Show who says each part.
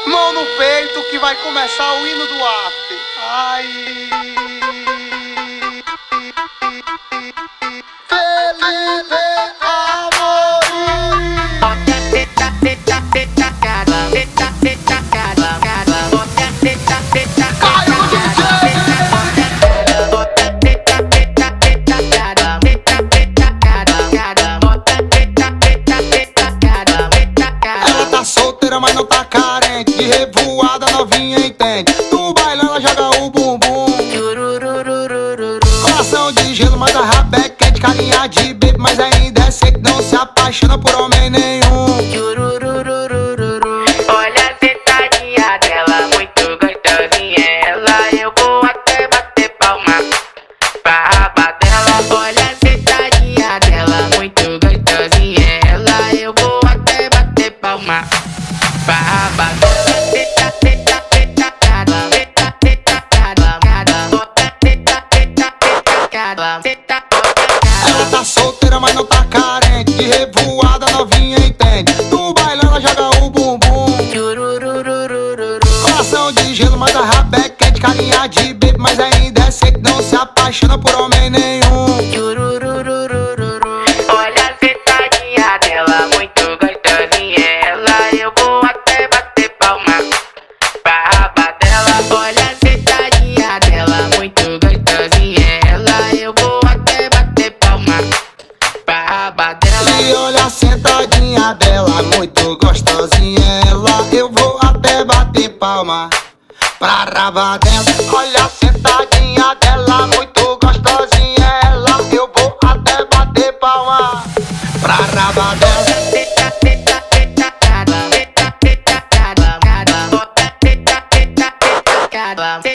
Speaker 1: Mão no peito que vai começar o hino do after. Ai. Felipe Amorim. Ela tá solteira, mas não tá carente. De revoada novinha entende. No baile ela joga o bumbum. Coração de gelo, mas a rabeca é de carinha de baby. Mas ainda é seco, não se apaixona por homem nenhum.
Speaker 2: Olha a sentadinha dela, muito gostosinha. Ela, eu vou até bater palma pra raba dela. Olha a sentadinha dela, muito gostosinha. Ela, eu vou até bater palma pra raba dela.
Speaker 1: Ela tá solteira, mas não tá carente. De revoada novinha entende. No baile ela joga o bumbum. Coração de gelo, mas a rabeca é de carinha de baby. Mas ainda é seco, não se apaixona por homem nenhum.
Speaker 2: Olha a sentadinha dela, muito gostosinha. Ela, eu vou até bater palma pra raba dela. Olha a sentadinha dela, muito gostosinha. Ela, eu vou até bater palma pra raba dela.
Speaker 1: E olha a sentadinha dela, muito gostosinha. Ela, eu vou até bater palma pra raba dela. Olha a sentadinha dela, muito gostosinha. Ela, eu vou até bater palma pra raba dela.
Speaker 2: Cada